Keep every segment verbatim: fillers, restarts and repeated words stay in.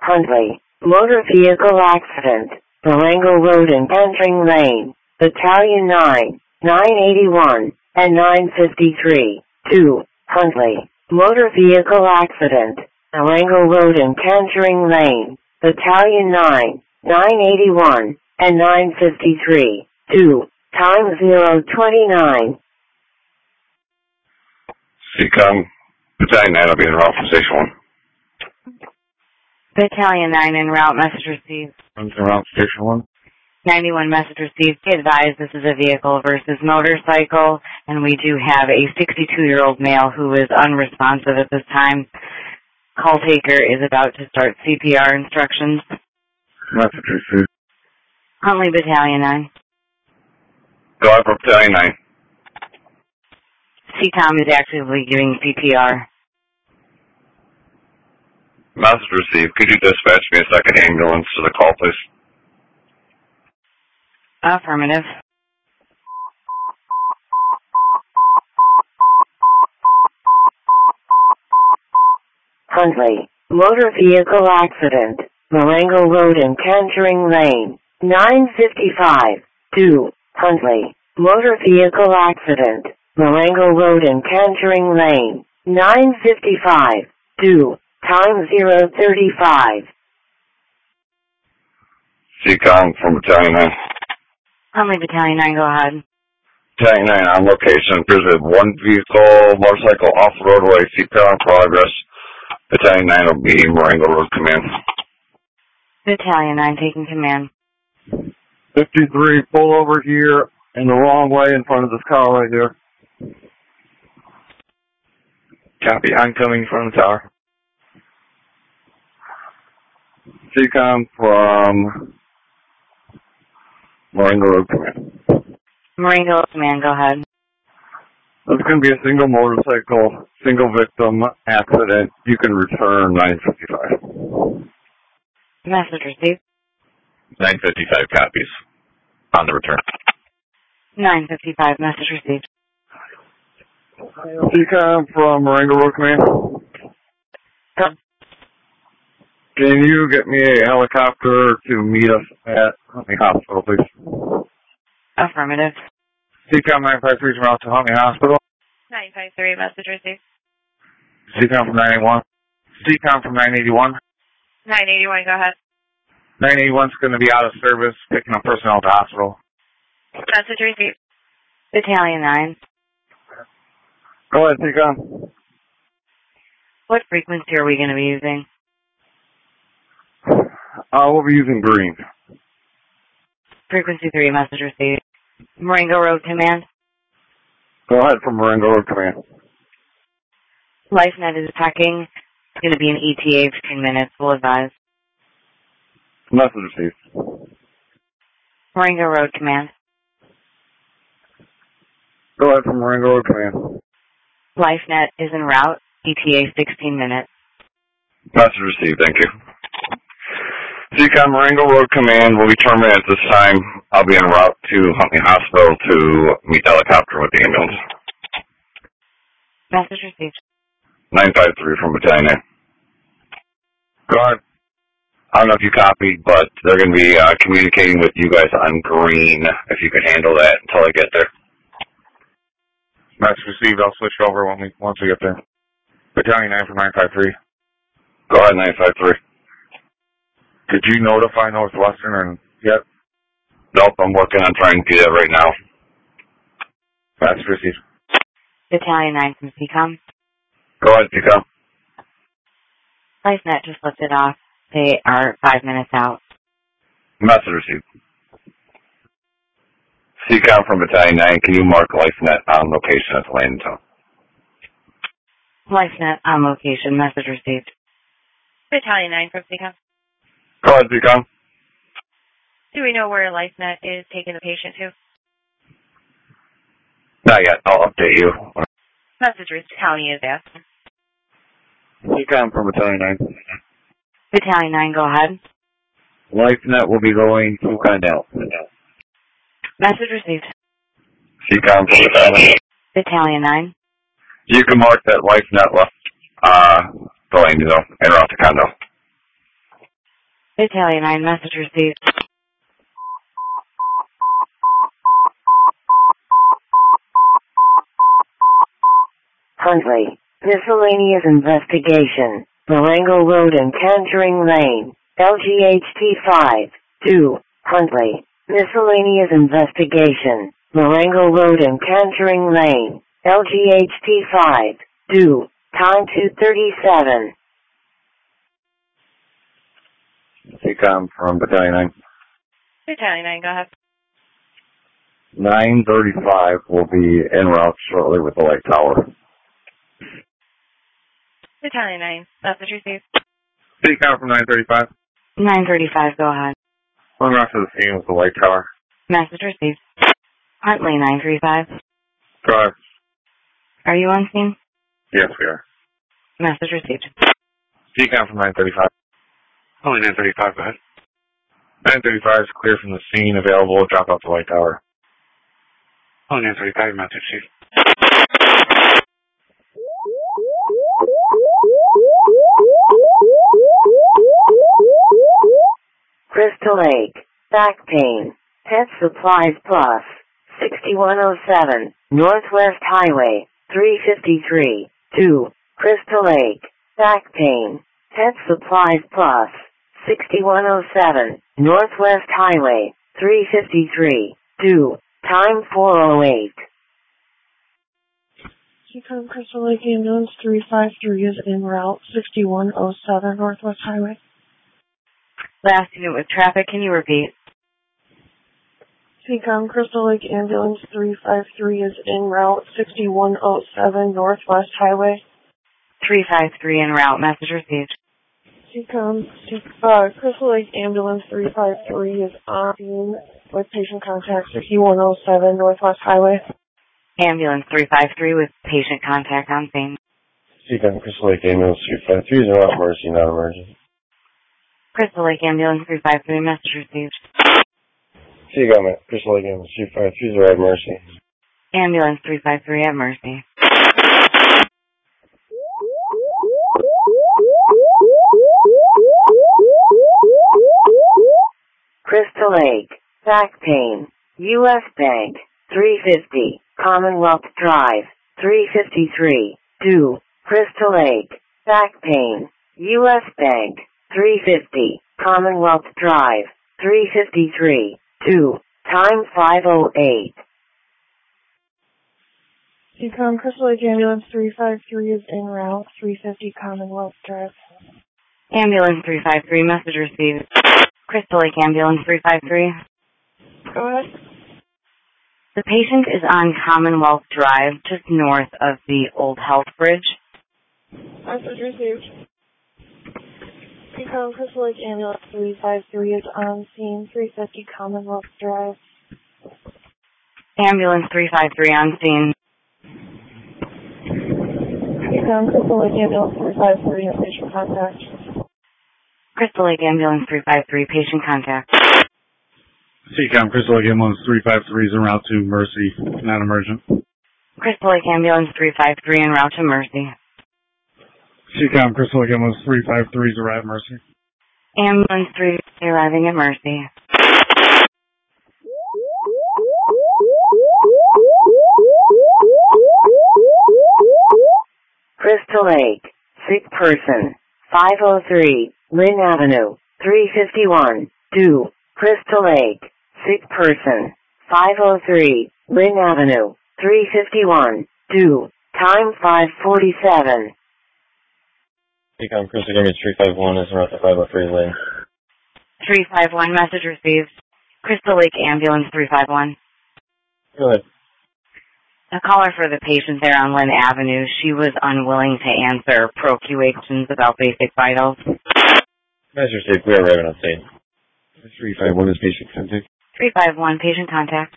Huntley, motor vehicle accident, Marengo Road and entering lane, Battalion nine, nine eighty-one, and nine fifty-three, two, Huntley, motor vehicle accident, Marengo Road and entering lane, Battalion nine, nine eighty-one, and nine fifty-three, two, time zero twenty-nine. Seacom, Battalion nine will be in route for Station one. Battalion nine en route, message received. En route, Station one. ninety-one message received. Be advised this is a vehicle versus motorcycle, and we do have a sixty-two-year-old male who is unresponsive at this time. Call taker is about to start C P R instructions. Message received. Huntley, Battalion nine. Go ahead for Battalion nine. C TOM is actively giving C P R. Message received. Could you dispatch me a second ambulance to the call, please? Affirmative. Huntley, motor vehicle accident, Marengo Road and entering lane, nine fifty-five, two, Huntley, motor vehicle accident, Marengo Road and entering lane, nine fifty-five, two, time zero thirty-five. Seacom from Battalion nine. Huntley, Battalion nine, go ahead. Battalion nine on location. There's a one vehicle motorcycle off the roadway. C P R in progress. Battalion nine will be Marengo Road Command. Battalion nine taking command. fifty-three, pull over here in the wrong way in front of this car right here. Copy. Oncoming from the tower. Seacom from Marengo Road Command. Marengo Command, go ahead. There's going to be a single motorcycle, single victim accident. You can return nine fifty-five. Message received. nine fifty-five copies on the return. nine fifty-five, message received. Seacom from Marengo Road Command. Good. Can you get me a helicopter to meet us at Huntley Hospital, please? Affirmative. Seacom nine five three is route to Huntley Hospital. nine five three, message received. Seacom from nine eighty-one. Seacom from nine eighty-one. nine eighty-one, go ahead. nine eighty-one is going to be out of service, picking up personnel at the hospital. Message received. Battalion nine. Go ahead, Seacom. What frequency are we going to be using? Uh, we'll be using green. Frequency three, message received. Marengo Road Command. Go ahead from Marengo Road Command. LifeNet is attacking. It's going to be an E T A fifteen minutes. We'll advise. Message received. Marengo Road Command. Go ahead from Marengo Road Command. LifeNet is en route. E T A sixteen minutes. Message received. Thank you. Seacom Marengo Road Command will be terminated at this time. I'll be en route to Huntley Hospital to meet the helicopter with the ambulance. Message received. nine five three from Battalion nine. Go ahead. I don't know if you copied, but they're going to be uh, communicating with you guys on green, if you could handle that until I get there. Message received. I'll switch over when we, once we get there. Battalion nine from nine five three. Go ahead, nine five three. Did you notify Northwestern or yet? Nope, I'm working on trying to do that right now. Message received. Battalion nine from C COM. Go ahead, Seacom. LifeNet just lifted off. They are five minutes out. Message received. Seacom from Battalion nine, can you mark LifeNet on location at the landing zone? LifeNet on location. Message received. Battalion nine from C COM. Go ahead, Seacom. Do we know where LifeNet is taking the patient to? Not yet. I'll update you. Message Battalion is asking. Seacom from Battalion nine. Battalion nine, go ahead. LifeNet will be going to Condell. Message received. Seacom from Battalion nine. Battalion nine. You can mark that LifeNet left uh, the landing zone and route to Condell. Battalion nine, message received. Huntley, miscellaneous investigation, Marengo Road and Cantering Lane, L G H T five, two, Huntley, miscellaneous investigation, Marengo Road and Cantering Lane, L G H T five, two, time two thirty-seven. C COM from Battalion nine. Battalion nine, go ahead. nine thirty-five will be en route shortly with the light tower. Battalion nine, message received. C COM from nine thirty-five. nine thirty-five, go ahead. En route to the scene with the light tower. Message received. Huntley nine three five. Go ahead. Are you on scene? Yes, we are. Message received. C COM from nine thirty-five. Only nine thirty-five, go ahead. nine thirty-five is clear from the scene, available, drop off the light tower. Only nine thirty-five, message received. Crystal Lake, back pain, Pet Supplies Plus, sixty-one oh seven, Northwest Highway, three fifty-three, two, Crystal Lake, back pain, Pet Supplies Plus, sixty-one oh seven, Northwest Highway, three fifty-three, two, time four oh eight. C COM Crystal Lake Ambulance three five three is en route, sixty-one oh seven Northwest Highway. Last unit with traffic, can you repeat? C COM Crystal Lake Ambulance three five three is en route, sixty-one oh seven Northwest Highway. three five three en route, message received. C COM uh, Crystal Lake Ambulance three five three is on scene with patient contact sixty-one oh seven Northwest Highway. Ambulance three five three with patient contact on scene. C COM Crystal Lake Ambulance three five three is en route, emergency, not emergency. Crystal Lake Ambulance three five three, message received. C COM Crystal Lake Ambulance three five three is arrived, mercy. Ambulance three five three at Mercy. Crystal Lake, back pain, U S Bank, three fifty, Commonwealth Drive, three fifty-three, two, Crystal Lake, back pain, U S Bank, three fifty, Commonwealth Drive, three fifty-three, two, time five oh eight. C COM Crystal Lake Ambulance three five three is en route, three fifty Commonwealth Drive. Ambulance three five three, message received. Crystal Lake Ambulance three five three. Go ahead. The patient is on Commonwealth Drive, just north of the Old Health Bridge. Message received. C COM Crystal Lake Ambulance three five three is on scene, three fifty Commonwealth Drive. Ambulance three five three on scene. C COM Crystal Lake Ambulance three five three has patient contact. Crystal Lake Ambulance three five three, patient contact. C COM Crystal Lake Ambulance three five three is en route to Mercy, not emergent. Crystal Lake Ambulance three five three en route to Mercy. C COM Crystal Lake Ambulance three five three is arrived, Mercy. Ambulance three arriving at Mercy. Crystal Lake, sick person, five oh three, Lynn Avenue, three fifty-one, two, Crystal Lake, sick person, five oh three, Lynn Avenue, three fifty-one, two, time five forty-seven. C COM Crystal Lake Ambulance three five one is en route to five oh three Lynn. three five one, message received. Crystal Lake Ambulance three five one. Go ahead. A caller for the patient there on Lynn Avenue. She was unwilling to answer pro Q questions about basic vitals. Message received. We are arriving on scene. three five one is patient contact. three five one, patient contact.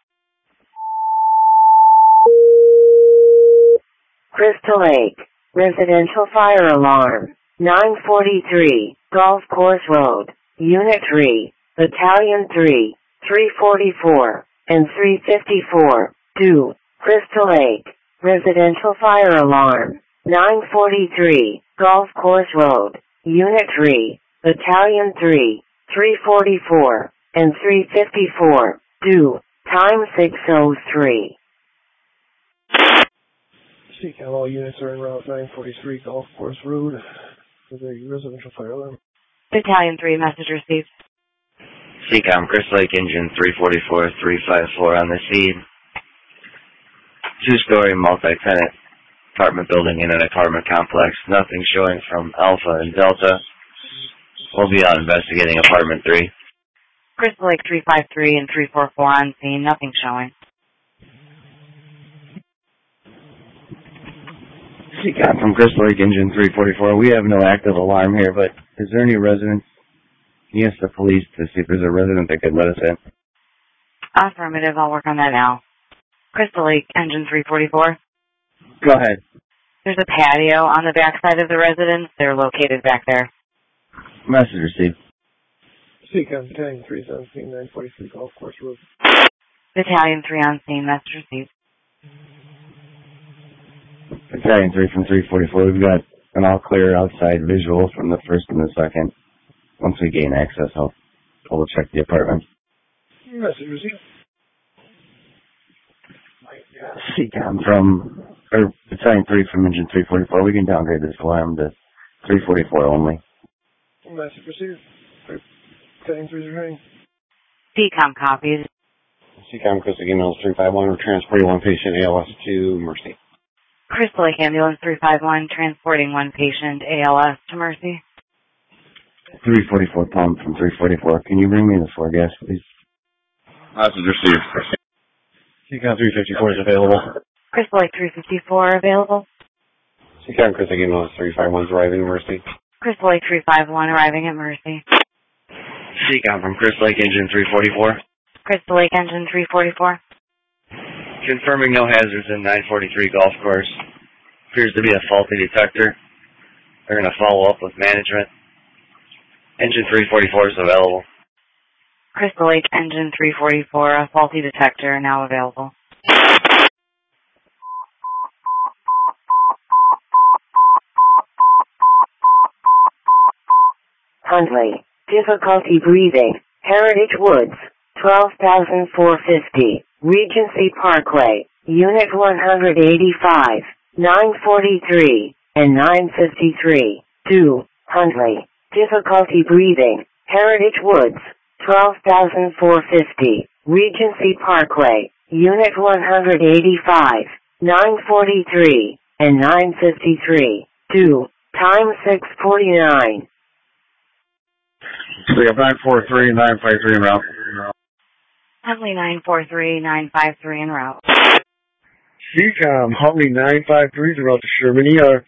Crystal Lake, residential fire alarm, nine forty-three, Golf Course Road, Unit three, Battalion three, three forty-four, and three fifty-four, two, Crystal Lake, residential fire alarm, nine forty-three, Golf Course Road, Unit three, Battalion three, three forty-four, and three fifty-four, due, time six oh three. C CAM, all units are en route nine forty-three Golf Course Road with a residential fire alarm. Battalion three, message received. C CAM, Crystal Lake Engine three forty-four, three fifty-four on the scene. Two-story multi-tenant apartment building in an apartment complex. Nothing showing from Alpha and Delta. We'll be out investigating apartment three. Crystal Lake three five three and three four four on scene. Nothing showing. C CAM from Crystal Lake Engine three forty-four. We have no active alarm here, but is there any residents? Can you ask the police to see if there's a resident that could let us in? Affirmative. I'll work on that now. Crystal Lake Engine three forty-four. Go ahead. There's a patio on the backside of the residence. They're located back there. Message received. C CAM, Battalion three seventeen, nine forty-three Golf Course Road. Battalion three on scene. Message received. Battalion three from three forty-four. We've got an all clear outside visual from the first and the second. Once we gain access, I'll double check the apartment. Message received. C CAM from, or Battalion three from Engine three forty-four. We can downgrade this alarm to three forty-four only. Message received. Battalion three is returning. C CAM copies. C CAM, Crystal Lake Ambulance three five one. We're transporting one patient A L S to Mercy. Crystal Lake Ambulance three five one, transporting one patient A L S to Mercy. three forty-four pump from three forty-four. Can you bring me the floor gas, please? Message received. C CAM three fifty-four is available. Crystal Lake three fifty-four available. C CAM, Crystal Lake Ambulance three five one is arriving at Mercy. Crystal Lake three five one arriving at Mercy. C CAM from Crystal Lake Engine three forty-four. Crystal Lake Engine three forty-four. Confirming no hazards in nine forty-three Golf Course. Appears to be a faulty detector. They're going to follow up with management. Engine three forty-four is available. Crystal Lake Engine three forty-four, a faulty detector now available. Huntley, difficulty breathing, Heritage Woods, twelve thousand four hundred fifty, Regency Parkway, Unit one eighty-five, nine forty-three, and nine fifty-three, two, Huntley, difficulty breathing, Heritage Woods, twelve thousand four hundred fifty, Regency Parkway, Unit one eighty-five, nine forty-three, and nine fifty-three, two, time six forty-nine. So we have nine four three, nine five three en route. Huntley nine four three, nine five three en route. C CAM, Huntley nine five three is en route to Sherman E R.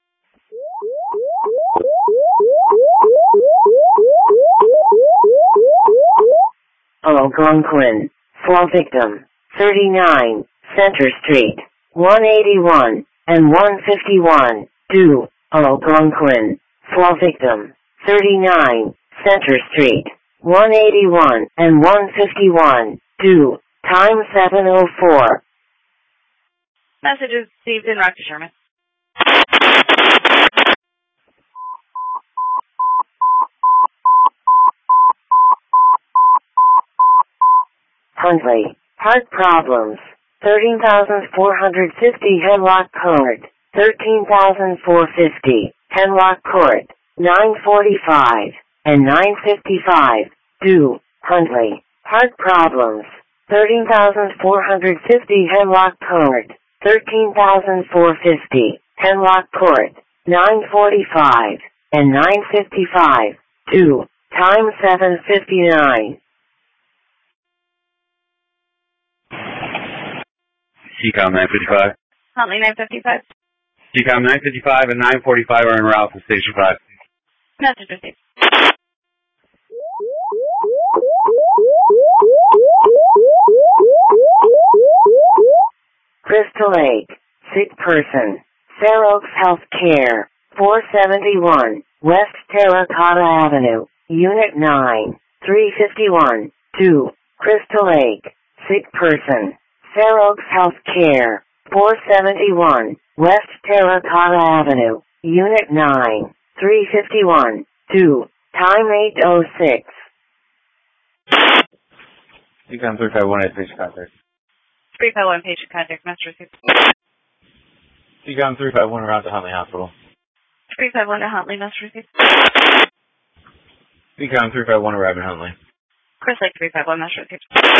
Algonquin, fall victim, thirty-nine, Center Street, one eighty-one, and one fifty-one, due, Algonquin, fall victim, thirty-nine, Center Street, one eighty-one, and one fifty-one, due, time seven oh four. Messages received en route to Sherman. Huntley, heart problems, thirteen thousand four hundred fifty Hemlock Court, thirteen thousand four hundred fifty, Hemlock Court, nine forty-five, and nine fifty-five, due, Huntley, heart problems, thirteen thousand four hundred fifty Hemlock Court, thirteen thousand four hundred fifty, Hemlock Court, nine forty-five, and nine fifty-five, due, time seven fifty-nine. C CAM nine fifty-five. Huntley nine fifty-five. C CAM nine fifty-five and nine forty-five are en route to Station five. Message received. Crystal Lake, sick person, Fair Oaks Health Care, four seventy-one, West Terracotta Avenue, Unit nine, three fifty-one, two, Crystal Lake, sick person, Fair Oaks Health Care, four seventy-one, West Terracotta Avenue, Unit nine, three fifty-one, two, time eight oh six. Econ three five one eight, patient contact. three five one, patient contact, master receive. Econ three five one around to Huntley Hospital. three five one to Huntley, master receive. Econ three five one arriving Huntley. Chris Lake three five one, master receive.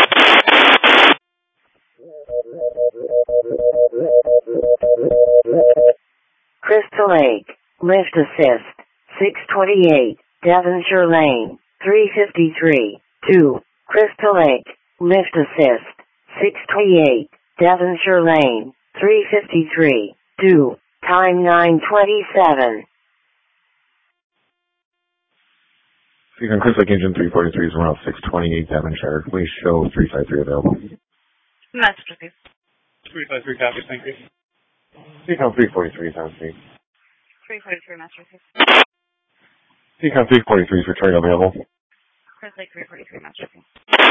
Crystal Lake, lift assist, six twenty-eight, Devonshire Lane, three fifty-three, two. Crystal Lake, lift assist, six twenty-eight, Devonshire Lane, three fifty-three, two. Time nine twenty-seven. Econ Chris Lake Engine three forty-three is around six twenty-eight, Devonshire. Please show three five three available. Master receive. three five three copies, thank you. Econ three forty-three is on scene. three forty-three, master receive. Econ three forty-three is returning available. Chris Lake three forty-three, master receive.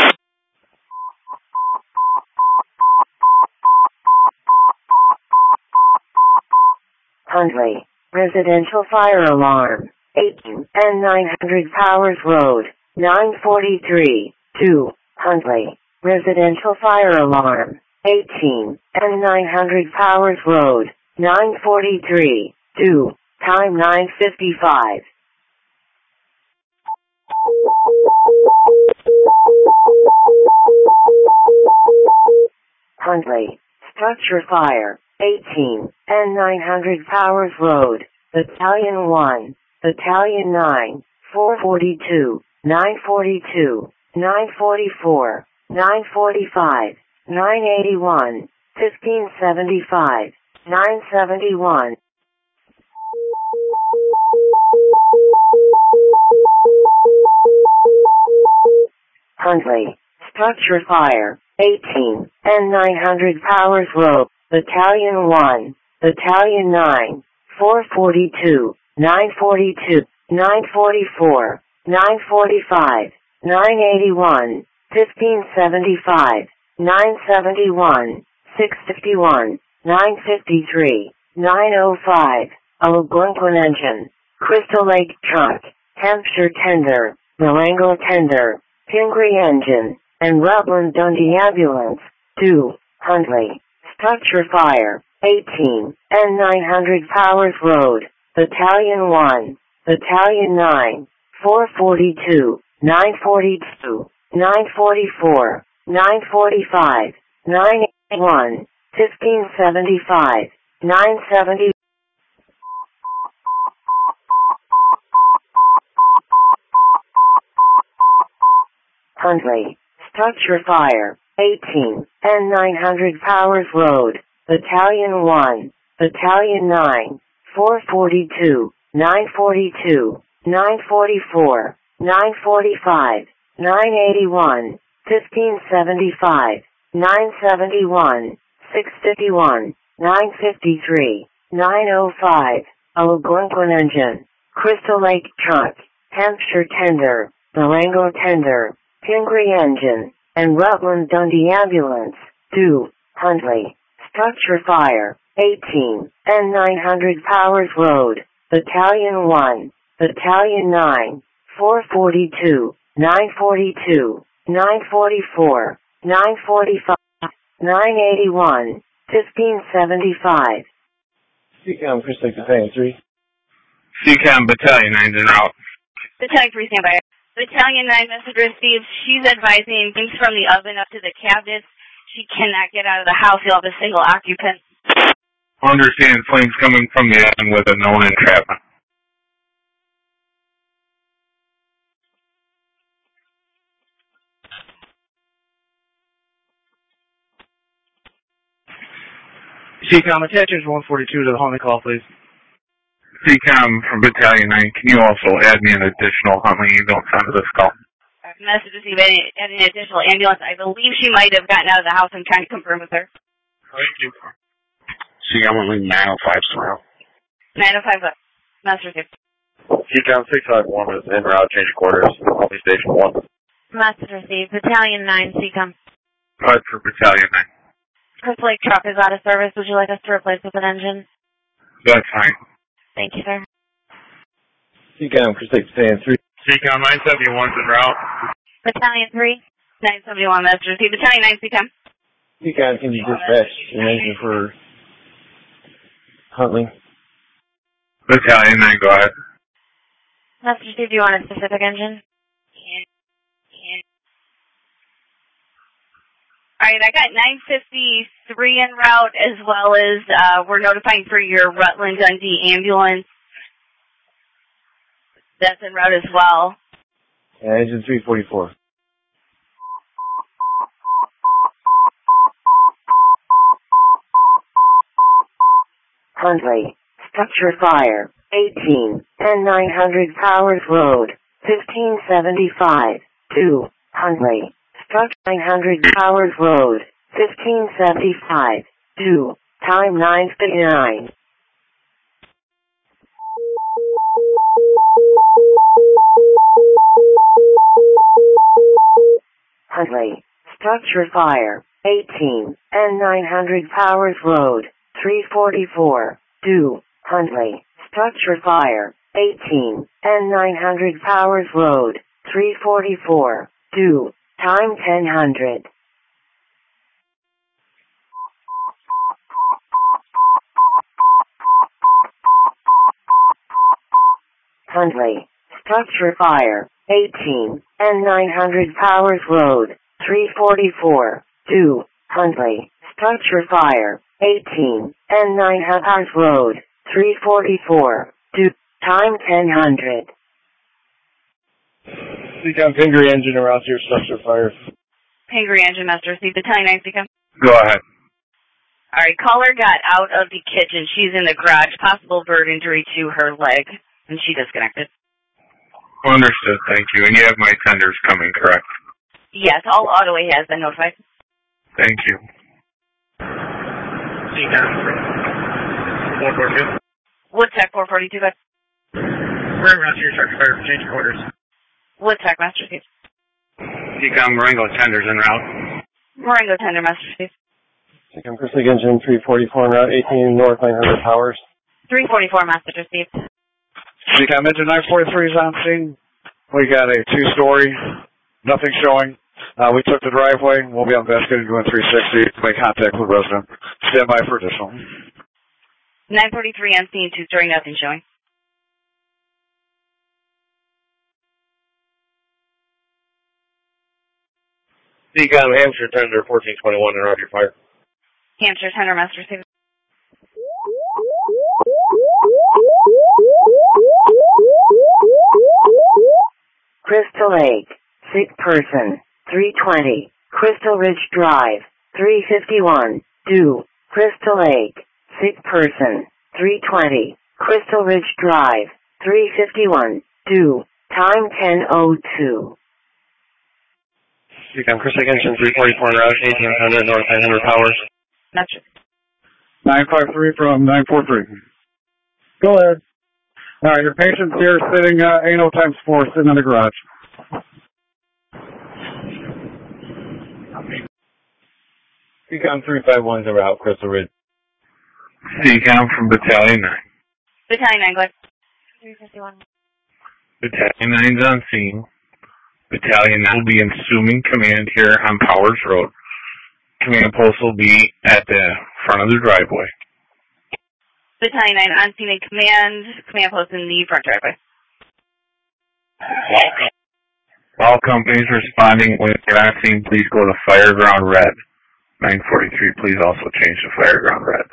Huntley, residential fire alarm, eighteen and nine hundred Powers Road, nine forty-three, two. Huntley, residential fire alarm, eighteen and nine hundred Powers Road, nine forty-three, two. Time nine fifty-five. Huntley, structure fire, eighteen and nine hundred Powers Road, Battalion one, Battalion nine, four forty-two, nine forty-two, nine forty-four, nine forty-five, nine eighty-one, fifteen seventy-five, nine seventy-one. Huntley, structure fire, eighteen and nine hundred Powers Road, Battalion one, Battalion nine, four forty-two, nine forty-two, nine forty-four, nine forty-five, nine eighty-one, fifteen seventy-five, nine seventy-one, six fifty-one, nine fifty-three, nine oh five, Algonquin Engine, Crystal Lake Truck, Hampshire Tender, Marengo Tender, Pingree Engine, and Rutland Dundee Ambulance, two. Huntley, structure fire, eighteen and nine hundred Powers Road, Battalion one, Battalion nine, four forty-two, nine forty-two, nine forty-four, nine forty-five, nine eighty-one, fifteen seventy-five, nine seventy. Huntley, structure fire, eighteen and nine hundred Powers Road, Battalion one, Battalion nine, four forty-two, nine forty-two, nine forty-four, nine forty-five, nine eighty-one, fifteen seventy-five, nine seventy-one, six fifty-one, nine fifty-three, nine oh five, Algonquin Engine, Crystal Lake Truck, Hampshire Tender, Marengo Tender, Pingree Engine, and Rutland Dundee Ambulance, two. Huntley, structure fire, eighteen and nine hundred Powers Road, Battalion one, Battalion nine, four forty-two, nine forty-two, nine forty-four, nine forty-five, nine eighty-one, fifteen seventy-five. Econ Chris Lake Battalion three. C-Cam Battalion nine is out. Battalion three, stand by. Battalion nine, message received. She's advising things from the oven up to the cabinets. She cannot get out of the house. You'll have a single occupant. Understand flames coming from the oven with a known entrapment. C-Com, attachers one forty-two to the Huntley call, please. C-Com from Battalion nine, can you also add me an additional Huntley ambulance onto this call? Message received any, any additional ambulance. I believe she might have gotten out of the house. I'm trying to confirm with her. Thank you. C-Com Huntley nine oh five surround. nine oh five, message received. C-Com six five one is en route, change quarters, Huntley Station one. Message received. Battalion nine, C-Com. Five for Battalion nine. Crystal Lake Truck is out of service. Would you like us to replace with an engine? That's fine. Thank you, sir. C-Com Chris Lake Battalion three. C-Com nine seventy-one is en route. Battalion three. nine seventy-one, Master Steve. Battalion nine, C COM. C COM, can you dispatch an engine for Huntley? Battalion nine, go ahead. Master Steve, do you want a specific engine? All right, I got nine fifty-three en route, as well as uh, we're notifying for your Rutland Dundee ambulance. That's en route as well. Yeah, engine three forty-four. Huntley, structure fire, eighteen, and nine hundred Powers Road, fifteen seventy-five, two, Huntley, structure nine hundred Powers Road, fifteen seventy-five, two, time nine fifty-nine. Huntley, structure fire, eighteen, and nine hundred Powers Road, three forty-four, two, Huntley, structure fire, eighteen, and nine hundred Powers Road, three forty-four, two, time ten hundred. Huntley, structure fire, eighteen, and nine hundred Powers Road, three forty-four, two, Huntley, structure fire, eighteen, and nine hundred Powers Road, three forty-four, two, time ten hundred. C COM, Pingree engine around to your structure fire. Pingree engine, Master Steve. Battalion nine, C COM. Go ahead. All right, caller got out of the kitchen. She's in the garage. Possible bird injury to her leg, and she disconnected. Understood, thank you. And you have my tenders coming, correct? Yes, all AutoA has been notified. Thank you. C COM, four forty-two. Woodtech, four forty-two, guys. We're around to your structure fire for change quarters. Woodtech, Master Steve. C COM, Marengo tenders en route. Marengo tender, Master Steve. C COM, Crystal Lake engine three forty-four, en route eighteen, north nine hundred Powers. three forty-four, Master Steve. C COM, engine nine forty-three is on scene. We got a two-story, nothing showing. Uh, we took the driveway. We'll be on investigating doing three sixty to make contact with the resident. Stand by for additional. nine forty-three on scene, two-story, nothing showing. C COM, Hampshire tender fourteen twenty-one, and Roger fire. Hampshire tender, Master Steve. Crystal Lake, sick person, three twenty, Crystal Ridge Drive, three fifty-one, two, Crystal Lake, sick person, three twenty, Crystal Ridge Drive, three fifty-one, two, time ten oh two. C COM, Crystal Lake engine three forty-four, en route eighteen hundred, north nine hundred Powers. Master. nine five three from nine four three. Go ahead. All right, your patient's here sitting, uh, anal times four, sitting in the garage. C COM three five one is en route, Crystal Ridge. C COM from Battalion nine. Battalion nine, go ahead. three fifty-one. Battalion nine's on scene. Battalion nine will be assuming command here on Powers Road. Command post will be at the front of the driveway. Battalion nine on scene and command. Command post in the front driveway. All companies responding when you're not seen, please go to Fireground Red. nine forty-three, please also change to Fireground Red.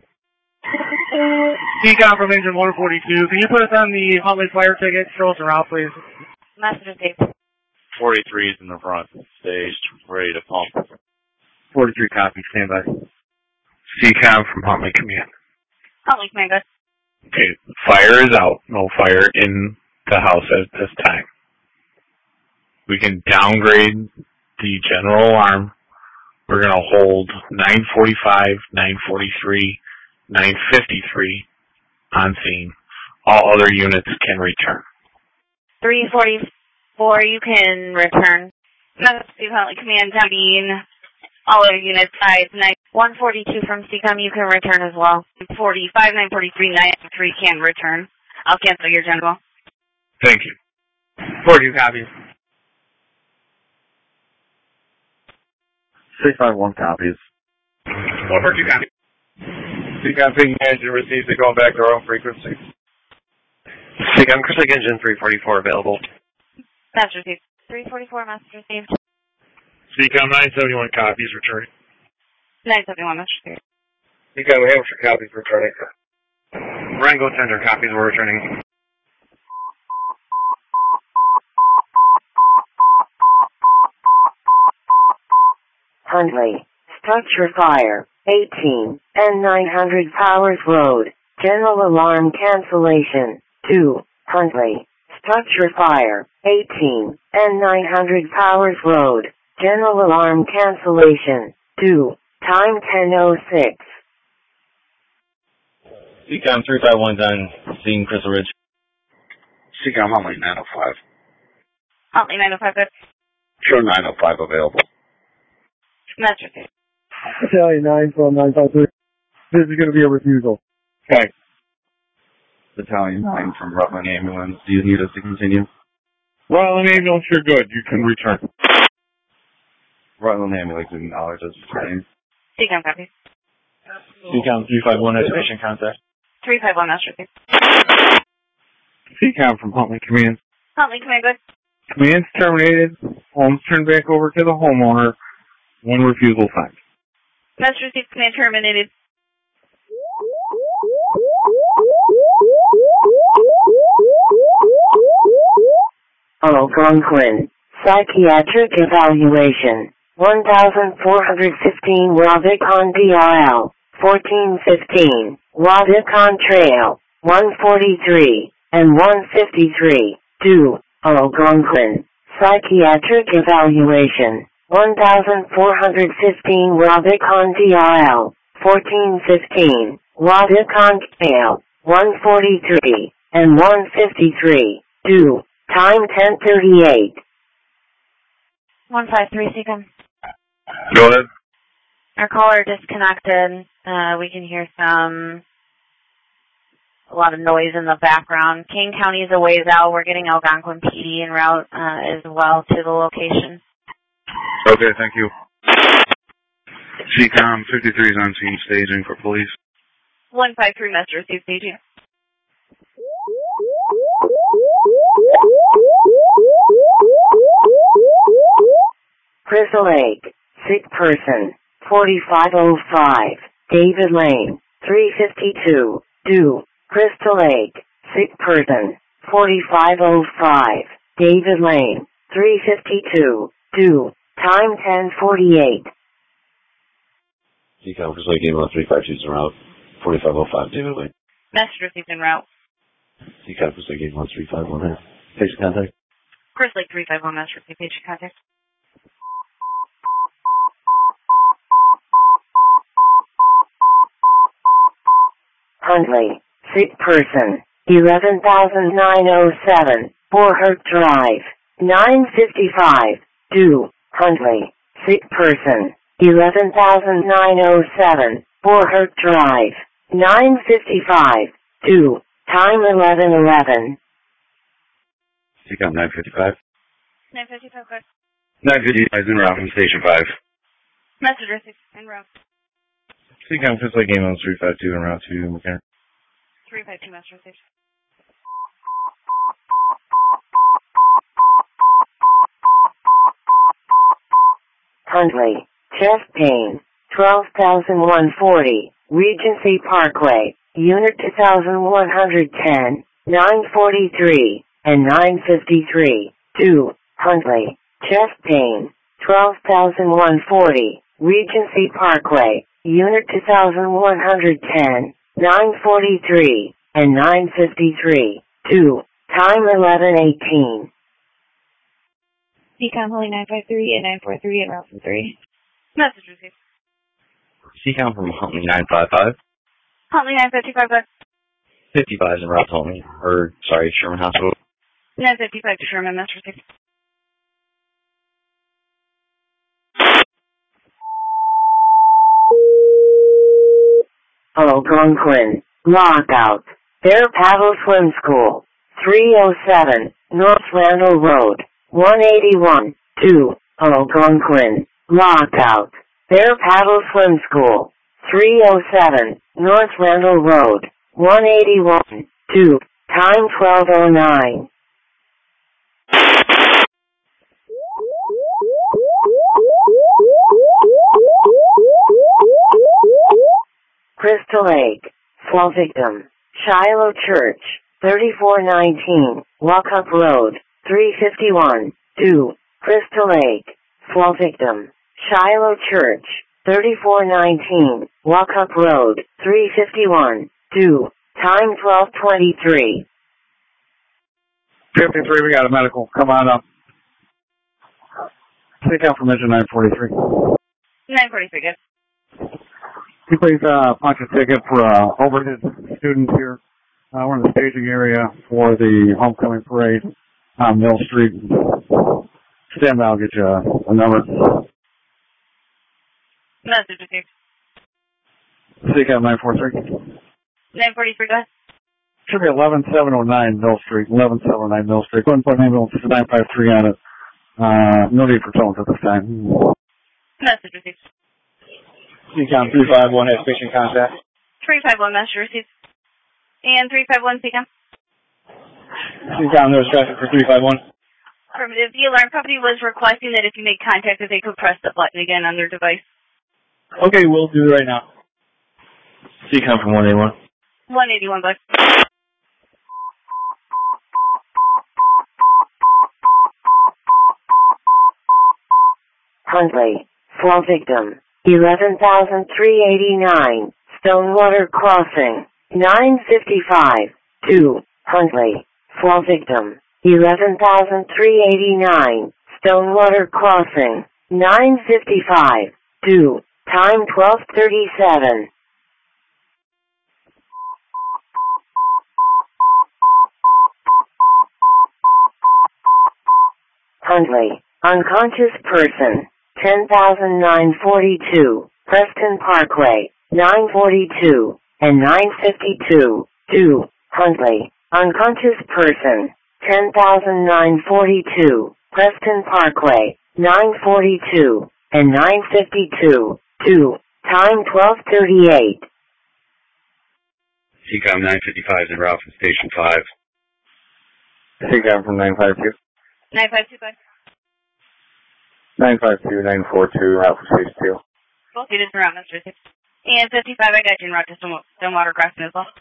C COM from engine one forty-two. Can you put us on the Huntley fire ticket? Show us around, please. Master Steve. forty-three is in the front, staged, ready to pump. forty-three copy, stand by. C COM from Huntley Command. Huntley Command, go ahead. Okay, fire is out. No fire in the house at this time. We can downgrade the general alarm. We're going to hold nine forty-five, nine forty-three, nine fifty-three on scene. All other units can return. three forty-four, you can return. Master Steve, Huntley Command, Dean. All other units, size nine. one forty-two from C COM, you can return as well. forty-five, nine forty-three, nine three can return. I'll cancel your general. Thank you. forty-two copies. three five one copies. One for two copies. Seacom ping engine receives it going back to our own frequency. Seacom Chris Lake Engine three forty-four available. Master received. three forty-four, master received. Seacom nine seventy-one copies returning. nine seventy-one, master received. Seacom New Hampshire copies returning. Rango Tender copies were returning. Huntley, structure fire, eighteen, and nine hundred Powers Road, general alarm cancellation, two, Huntley, structure fire, eighteen, and nine hundred Powers Road, general alarm cancellation, two, time ten oh six. Seacom three five one done, seeing Crystal Ridge. Seacom Huntley nine oh five. Huntley nine oh five, good. Show nine oh five available. Master received. Battalion nine from nine five three. This is going to be a refusal. Okay. Battalion nine from Rutland Ambulance. Do you need us to continue? Rutland Ambulance, you're good. You can return. Rutland Ambulance acknowledges returning. Seacom copy. Seacom three five one, activation contact. three five one, master received. Seacom from Huntley Command. Huntley, command, good. Command's terminated. Homes turned back over to the homeowner. One refusal signed. Master received, command terminated. Algonquin, psychiatric evaluation, one thousand four hundred fifteen Wadicon D R L, fourteen fifteen, Wadicon Trail, one forty-three, and one fifty-three, two, Algonquin, psychiatric evaluation, one thousand four hundred fifteen Wadicon D R L, fourteen fifteen, Wadicon Trail, one forty-three, and one fifty-three, two, time ten thirty-eight. one five three, Seacom. Go ahead. Our caller disconnected. Uh, we can hear some, a lot of noise in the background. King County is a ways out. We're getting Algonquin P D en route uh, as well to the location. Okay, thank you. Seacom fifty-three is on scene staging for police. one five three, master received, staging. Crystal Lake, sick person, forty-five oh five, David Lane, three fifty-two, do, Crystal Lake, sick person, forty-five oh five, David Lane, three fifty-two, do, time ten forty-eight. Seacom Crystal Lake Game one three five two is en route, forty-five oh five, David Lane. Master received en route. Seacom Crystal Lake Game one three five one here. Patient contact. Chris Lake three five one, master received, patient contact. Huntley, sick person, eleven thousand nine oh seven, Borhert Drive, nine fifty-five, do, Huntley, sick person, eleven thousand nine oh seven, Borhert Drive, nine fifty-five, do, time eleven eleven. Seacom nine fifty-five. nine fifty-five, good. nine fifty-five is en route from Station five. Message received en route. Seacom Crystal Lake Game one three five two en route to McCarran. three five two, master received. Huntley, chest pain, twelve thousand one hundred forty, Regency Parkway, Unit two thousand one hundred ten, nine forty-three, and nine fifty-three, two, Huntley, chest pain, twelve thousand one hundred forty, Regency Parkway, Unit two thousand one hundred ten, nine forty-three, and nine fifty-three, two, time eleven eighteen. Seacom Holy nine five three and nine four three and route from three. Message received. Seacom from Huntley nine five five. Huntley nine fifty-five, good. fifty-five is en route to Huntley, or, sorry, Sherman Hospital. nine fifty-five to Sherman, message received. Algonquin, lockout, Bear Paddle Swim School, three oh seven, North Randall Road, one eighty-one, two, Algonquin, lockout, Bear Paddle Swim School, three oh seven, North Randall Road, one eighty-one, two, time twelve oh nine. Crystal Lake, fall victim, Shiloh Church, thirty-four nineteen, Walkup Road, three fifty-one, two, Crystal Lake, fall victim, Shiloh Church, thirty-four nineteen, Walkup Road, three fifty-one, two, time twelve twenty-three. fifty-three, we got a medical. Come on up. Take out from engine nine forty-three. nine forty-three, good. Can you please uh, punch a ticket for uh, overhead students here? Uh, we're in the staging area for the homecoming parade on Mill Street. Stand by, I'll get you a, a number. Message received. Take out nine forty-three. nine forty-three, go ahead. Should be eleven seven oh nine Mill Street. eleven seven oh nine Mill Street. Go ahead and put an ambulance nine five three on it. Uh, no need for tones at this time. Message received. C COM three five one has patient contact. three five one, message received. And three five one, C COM. C COM, there's traffic for three five one. Affirmative. The alarm company was requesting that if you make contact, that they could press the button again on their device. Okay, we'll do it right now. C COM from one eighty-one. one eighty-one, bud. Huntley, fall victim, eleven thousand three eighty-nine, Stonewater Crossing, nine fifty-five, two, Huntley, fall victim, eleven thousand three eighty-nine, Stonewater Crossing, nine fifty-five, two, time twelve thirty-seven. Huntley, unconscious person, ten thousand nine forty-two, Preston Parkway, nine forty-two, and nine fifty-two, two, Huntley, unconscious person, ten thousand nine forty-two, Preston Parkway, nine forty-two, and nine fifty-two, two, time twelve thirty-eight. C COM nine fifty-five is en route from Station five. C COM from nine five two. nine five two, bud. nine five two, nine four two, out for Station two. Both units are out, message received. And fifty-five, I got you en route to Stone- Stonewater Crossing as well.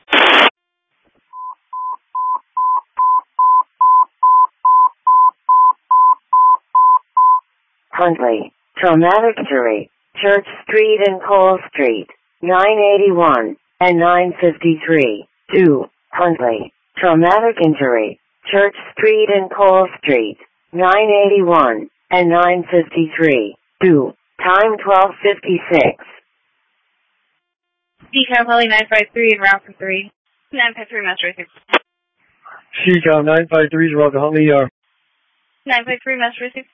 Huntley, traumatic injury, Church Street and Cole Street, nine eighty-one, and nine fifty-three, two, Huntley, traumatic injury, Church Street and Cole Street, nine eighty-one, and nine fifty-three, two, time twelve fifty-six. C COM Holly nine five three en route for three. nine five three, message received. C COM nine five three is around the Huntley Yard. nine five three, message received.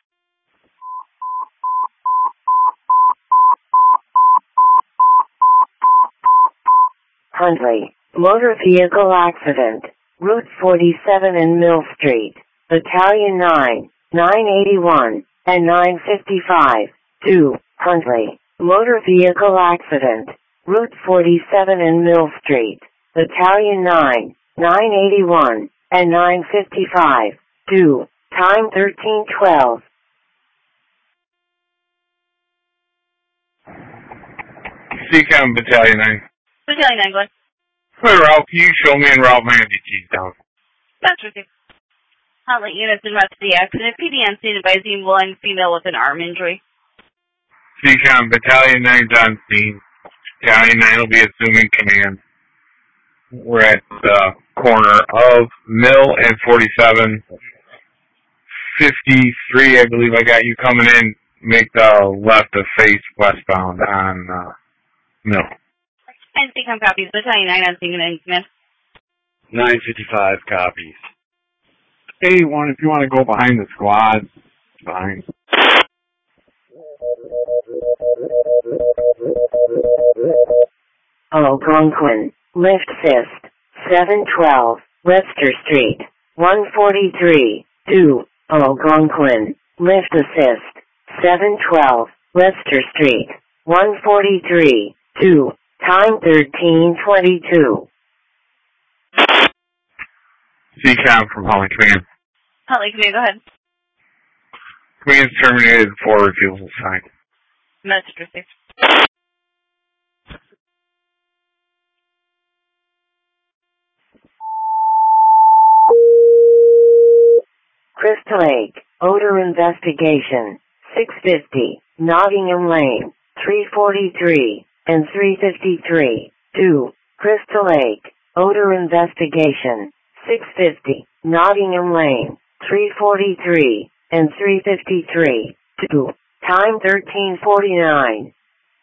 Huntley, motor vehicle accident, Route forty-seven and Mill Street, Battalion nine, nine eighty-one, and nine fifty-five, two, Huntley, motor vehicle accident, Route forty-seven and Mill Street, Battalion nine, nine eighty-one, and nine fifty-five, two, time thirteen twelve. C COM Battalion nine. Battalion nine, Glenn. Hey, Ralph, can you show me and Ralph Mandy keys down? That's received. I'll let units en route to the accident. P D on scene advising one female with an arm injury. C COM Battalion nine's on scene. Battalion nine will be assuming command. We're at the corner of Mill and forty-seven. fifty-three, I believe I got you coming in. Make the left of face westbound on uh, Mill. And C COM copies. Battalion nine on scene and Smith. nine fifty-five copies. eighty-one, if you want to go behind the squad, fine. Algonquin, Lift Fist, seven twelve, Webster Street, one forty-three, two, Algonquin, Lift Assist, seven twelve, Webster Street, one forty-three, two, time thirteen twenty-two. C COM from Holly Command. Holly Command, go ahead. Command's terminated for refusal sign. Message received. Crystal Lake, odor investigation, six fifty, Nottingham Lane, three forty-three, and three fifty-three, two, Crystal Lake, odor investigation, six fifty, Nottingham Lane, three forty-three, and three fifty-three, two, time thirteen forty-nine.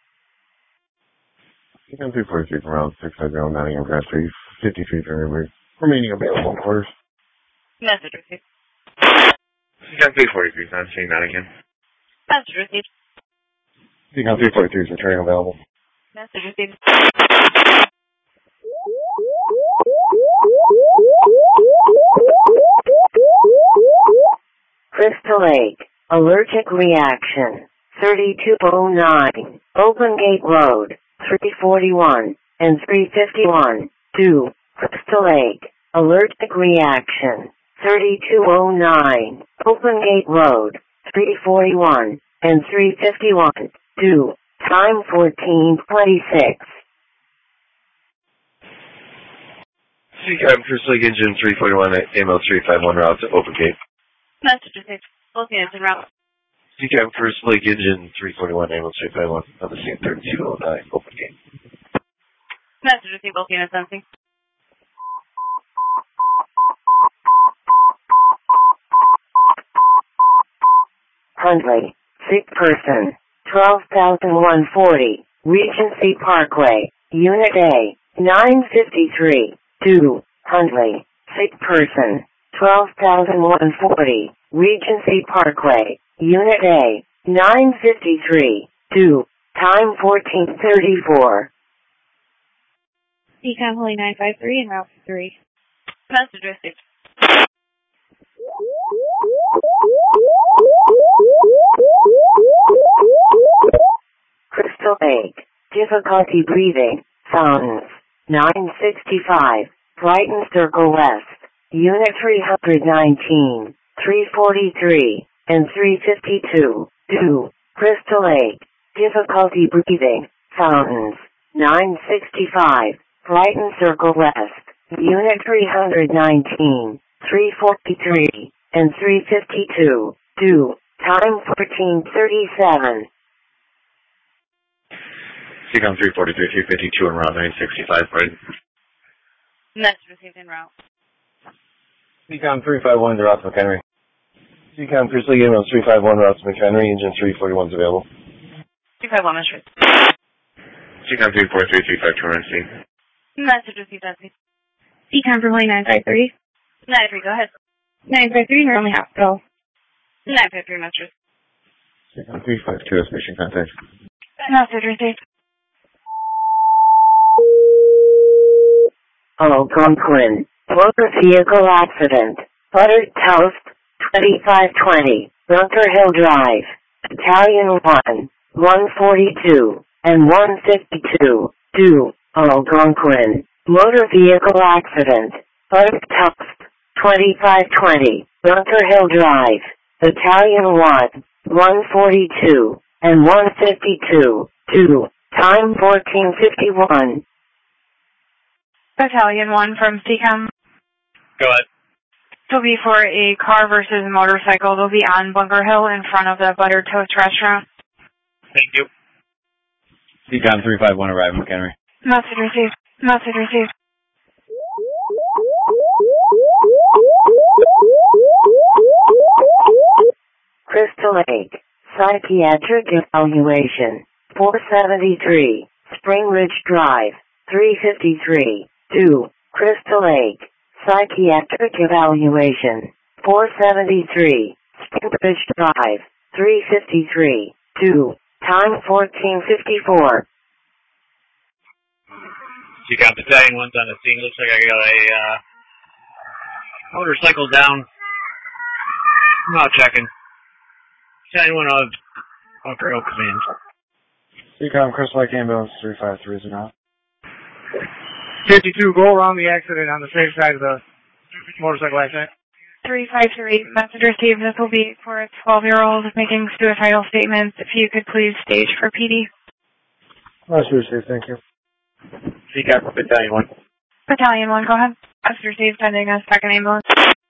C COM three forty-three from route six five zero, Nottingham Grand three fifty-three for remaining available quarters. Message received. C COM three forty-three is on scene, Nottingham. Message received. C COM three forty-three is returning available. Message received. Crystal Lake, allergic reaction, thirty-two oh nine, Open Gate Road, three forty-one, and three fifty-one, two, Crystal Lake, allergic reaction, thirty-two oh nine, Open Gate Road, three forty-one, and three fifty-one, two, time fourteen twenty-six. C COM Crystal Lake Engine three forty-one, A M L three fifty-one route to Open Gate. Message received. Both units en route. C COM Crystal Lake Engine three forty-one, A M L three fifty-one on the scene thirty-two oh nine, Open Gate. Message received. Both units on scene. Huntley, sick person, twelve thousand one hundred forty, Regency Parkway, Unit A, nine fifty-three, two, Huntley, sick person, twelve thousand one hundred forty, Regency Parkway, Unit A, nine fifty-three, two, time fourteen thirty-four. C COM Holly nine five three and route three. Message received. Crystal Lake, difficulty breathing, fountains, nine sixty-five, Brighton Circle West, Unit three nineteen, three forty-three, and three fifty-two, two, Crystal Lake, difficulty breathing, fountains, nine sixty-five, Brighton Circle West, Unit three nineteen, three forty-three, and three fifty-two, two, time fourteen thirty-seven. C COM three forty-three, three fifty-two on route nine sixty-five, right? Message received en route. C COM three fifty-one to route to McHenry. C COM Crystal Lake Engine three fifty-one route to McHenry, engine three forty-one is available. three fifty-one, message received. C COM three forty-three, three fifty-two on scene. Message received on scene. C COM for Holly nine five three. nine three, go ahead. nine five three, Normally Hospital. nine five three, message received. C COM three fifty-two is patient contact. Message received. Algonquin, motor vehicle accident, Buttered Toast, twenty-five twenty, Bunker Hill Drive, Battalion one, one forty-two, and one fifty-two, two, Algonquin, motor vehicle accident, Buttered Toast, twenty-five twenty, Bunker Hill Drive, Battalion one, one forty-two, and one fifty-two, two, time fourteen fifty-one. Battalion one from C COM. Go ahead. It'll be for a car versus motorcycle. They'll be on Bunker Hill in front of the Buttered Toast restaurant. Thank you. C COM three fifty-one arrive at McHenry. Message received. Message received. Crystal Lake, psychiatric evaluation, four seventy-three, Spring Ridge Drive, three fifty-three, two, Crystal Lake, psychiatric evaluation, four seventy-three, Spring Ridge Drive, three fifty-three, two, time fourteen fifty-four. You got Battalion one's on the scene. Looks like I got a uh, motorcycle down. I'm out checking. Battalion one of Bunker Hill Command. Seacom Crystal Lake Ambulance three five three is around. fifty-two, go around the accident on the safe side of the motorcycle accident. three five three, message received. This will be for a twelve-year-old making suicidal statements. If you could please stage for P D. Message received, thank you. Seacom Battalion one. Battalion one, go ahead. Message received, sending a second ambulance.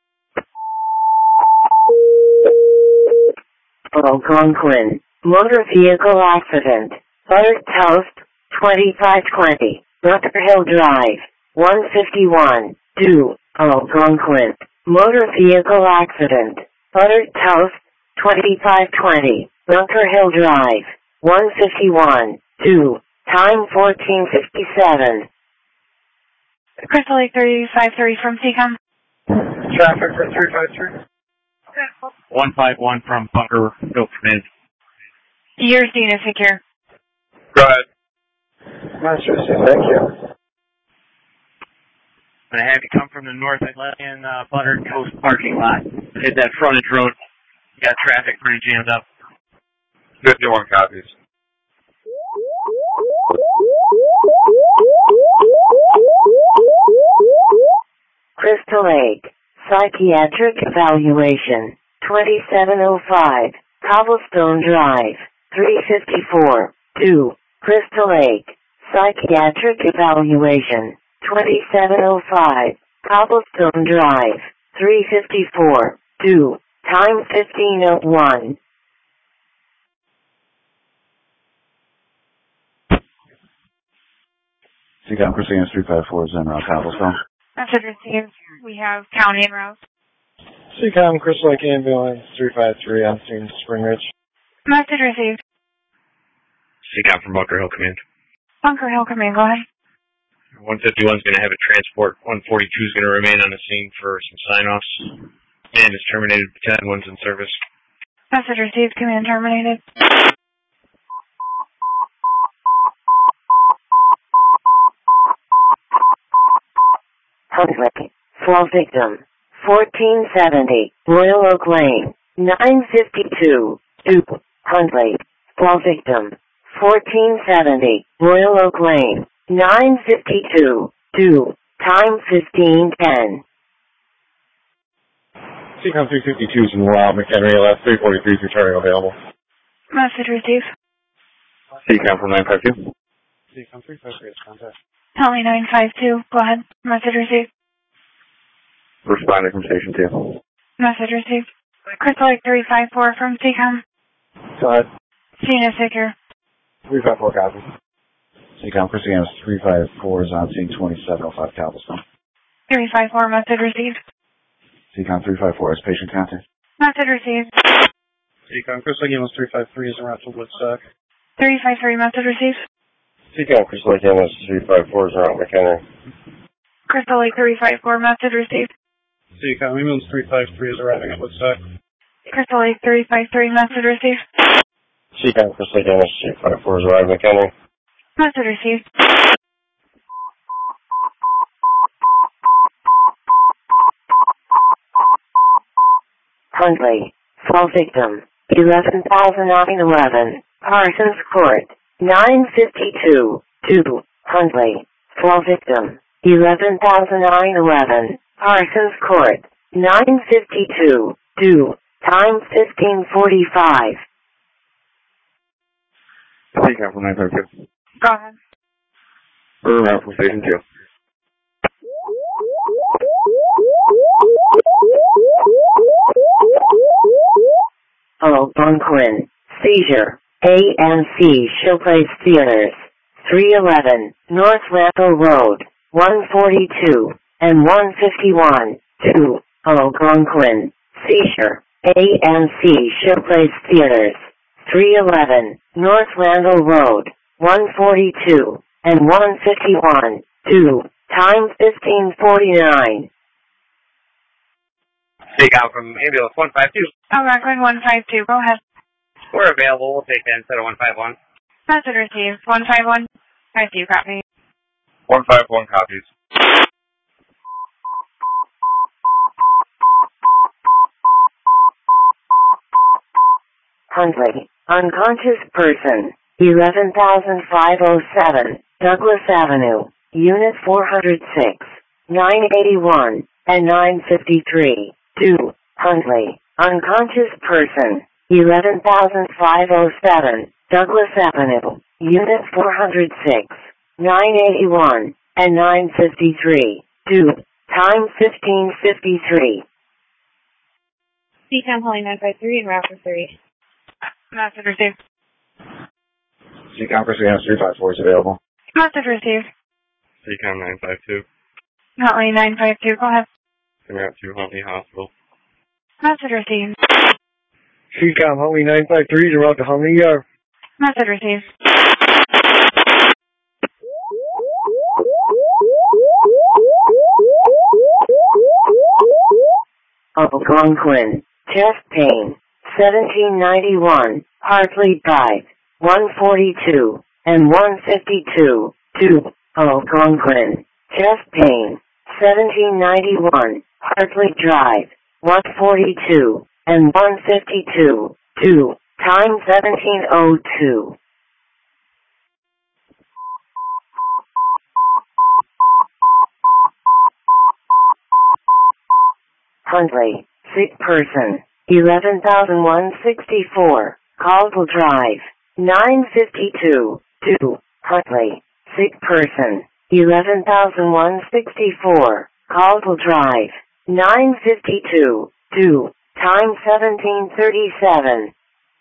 Algonquin, motor vehicle accident. Butter Toast, twenty-five twenty, Bunker Hill Drive, one fifty-one, two, Algonquin, motor vehicle accident. Butter Toast, twenty-five twenty, Bunker Hill Drive, one fifty-one, two, time fourteen fifty-seven. Crystal Lake three five three from Seacom. Traffic for three five three. one five one from Bunker Hill Command. Your scene is secure. Go ahead. Message received, thank you. I'm going to have you come from the north Atlantean uh, Butter Coast parking lot. Hit that frontage road. You got traffic pretty jammed up. fifty-one copies. Crystal Lake, psychiatric evaluation, twenty-seven oh five, Cobblestone Drive, three fifty-four, two, Crystal Lake, psychiatric evaluation, twenty-seven oh five, Cobblestone Drive, three fifty-four, two, time fifteen oh one. Seacom Crystal Lake three five four is en route Cobblestone. Message received. We have county en route. Seacom Crystal Lake Ambulance three five three on scene Spring Ridge. Message received. Seacom from Bunker Hill Command. Bunker Hill Command, go ahead. one fifty-one is going to have a transport. one forty-two is going to remain on the scene for some sign-offs. Command is terminated. ten one's in service. Message received. Command terminated. Huntley, fall victim, fourteen seventy, Royal Oak Lane, nine fifty-two, two, Huntley, fall victim, fourteen seventy, Royal Oak Lane, nine fifty-two, two, time fifteen ten. Seacom three fifty-two is in route, McHenry, last three forty-three is returning available. Message received. Seacom from nine five two. Seacom three five three is contact. Tally nine five two, go ahead. Message received. Responding from station two. Message received. Crystal Lake three five four from Seacom. Go ahead. Scene is secure. three five four copies. Seacom Crystal Lake three five four is on scene twenty-seven oh five Cobblestone. three five four, message received. Seacom three five four is patient contact. Message received. Seacom Crystal Lake Ambulance three five three is en route to Woodstock. three five three, message received. Seacom Crystal Lake Ambulance three five four is en route, McHenry. Crystal Lake three five four, message received. Seacom Ambulance three five three is arriving at Woodstock. Crystal Lake three five three, message received. Seacom Crystal Lake Ambulance three five four is arriving at McHenry. Message received. Huntley, fall victim, eleven thousand nine eleven, Parsons Court, nine fifty-two, two, Huntley, fall victim, eleven thousand nine eleven, Parsons Court, nine fifty-two, two, time fifteen forty-five. Seacom from nine five two. Go ahead. We're around from station two. Algonquin, seizure, A M C Showplace Theaters, three eleven, North Lampel Road, one forty-two, and one fifty-one, two, Algonquin, seizure, A M C Showplace Theaters, three eleven, North Lampel Road, one forty-two, and one fifty-one, two, time fifteen forty-nine. Seacom from Ambulance one five two. Algonquin one five two, go ahead. We're available. We'll take that instead of one five one. Message received. one five one. I see you, copy. one five one copies. Huntley, unconscious person, eleven thousand five hundred seven, Douglas Avenue, Unit four hundred six, nine eighty-one, and nine fifty-three, two, Huntley, unconscious person, eleven thousand five hundred seven, Douglas Avenue, Unit four hundred six, nine eighty-one, and nine fifty-three, two, time fifteen fifty-three. C COM Holly nine five three and route for three. Message received. C COM for three five four is available. Message received. C COM nine five two. Huntley nine five two, go ahead. En route to Huntley Hospital. Message received. C COM Huntley nine five three, you're out to Huntley Yard. Message received. Algonquin, chest pain, seventeen ninety-one, Hartley Drive, one forty-two, and one fifty-two, two, Algonquin, chest pain, seventeen ninety-one, Hartley Drive, one forty-two, and one fifty-two, two, time seventeen oh two. Huntley, sick person, eleven thousand one hundred sixty-four, Caldwell Drive, nine fifty-two, two, Huntley, sick person, eleven thousand one hundred sixty-four, Caldwell Drive, nine fifty-two, two, time seventeen thirty-seven.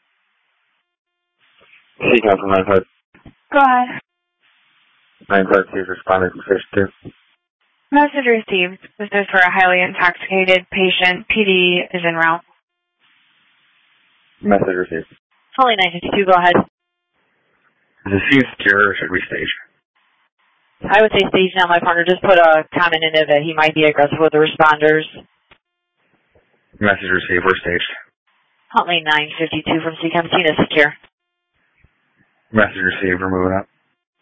C COM from nine five. Go ahead. nine five two is responding from Fish two. Message received. This is for a highly intoxicated patient. P D is en route. Message received. Holly nine fifty-two, go ahead. Is the scene secure or should we stage? I would say stage now. My partner just put a comment in there that he might be aggressive with the responders. Message received. We're staged. Huntley nine fifty-two from C COM. Scene is secure. Message received. We're moving up.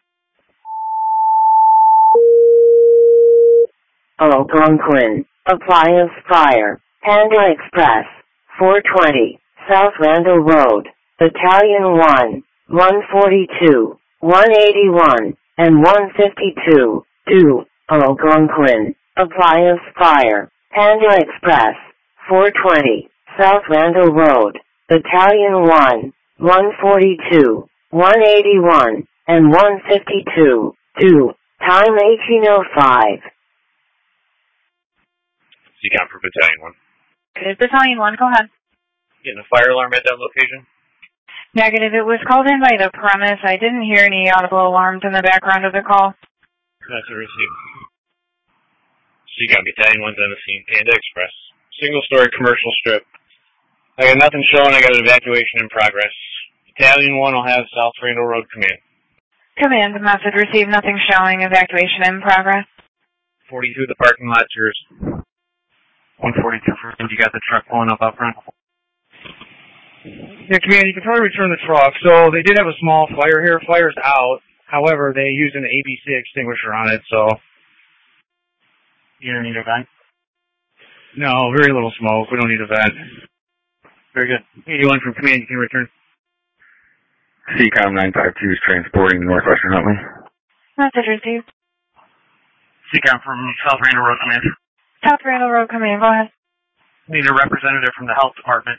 Algonquin, appliance fire, Panda Express, four twenty, South Randall Road, Battalion one, one forty-two, one eighty-one, and one fifty-two, two, Algonquin, appliance fire, Panda Express, four twenty, South Randall Road, Battalion one, one forty-two, one eighty-one, and one fifty-two, two, time eighteen oh five. C COM for Battalion one. It is Battalion one, go ahead. Getting a fire alarm at that location? Negative, it was called in by the premise. I didn't hear any audible alarms in the background of the call. That's a receipt. C COM Battalion one's on the scene. Panda Express. Single story commercial strip. I got nothing showing. I got an evacuation in progress. Battalion one will have South Randall Road command. Command, message received, nothing showing, evacuation in progress. forty-two, the parking lot's yours. one forty-two, you got the truck pulling up out front. Yeah, command, you can probably return the truck. So they did have a small fire here. Fire's out. However, they used an A B C extinguisher on it, so. You don't need a vent? No, very little smoke. We don't need a vent. Very good. eighty-one from command, you can return. C COM nine five two is transporting Northwestern Huntley. Message received. C COM from South Randall Road command. South Randall Road command, go ahead. Need a representative from the health department.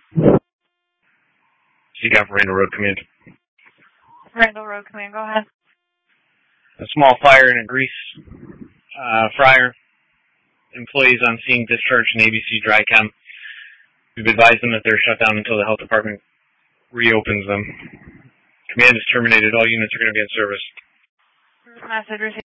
C COM from Randall Road command. Randall Road command, go ahead. A small fire in a grease uh, fryer. Employees on scene discharged an A B C dry chem. We've advised them that they're shut down until the health department reopens them. Command is terminated. All units are going to be in service. Message received.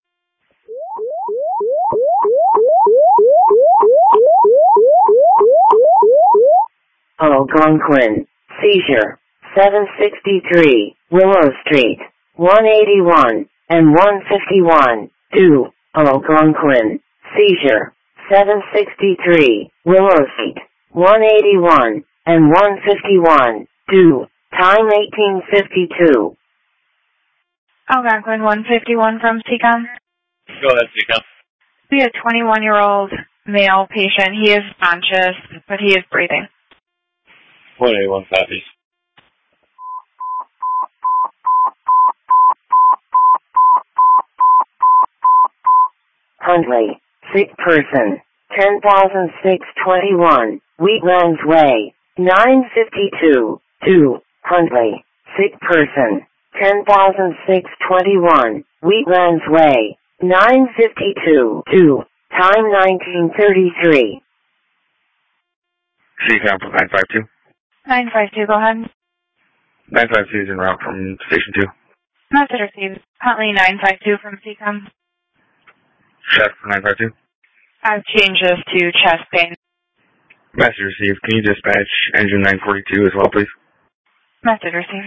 Algonquin, seizure, seven sixty-three, Willow Street, one eighty-one, and one fifty-one, two, Algonquin, seizure, seven sixty-three, Willow Street, one eighty-one, and one fifty-one, two, time eighteen fifty-two. Algonquin one fifty-one from C COM. Go ahead, C COM. We have a twenty-one-year-old male patient. He is conscious, but he is breathing. one eighty-one copies. Huntley, sick person, ten thousand six hundred twenty-one, Wheatlands Way, nine fifty-two, two, Huntley, sick person, ten thousand six hundred twenty-one, Wheatlands Way, nine fifty-two, two, time nineteen thirty-three. C COM from nine five two. nine five two, go ahead. nine five two is en route from Station two. Message received. Huntley nine five two from C COM. Chef from nine five two. I've changed this to chest pain. Message received. Can you dispatch engine nine forty-two as well, please? Message received.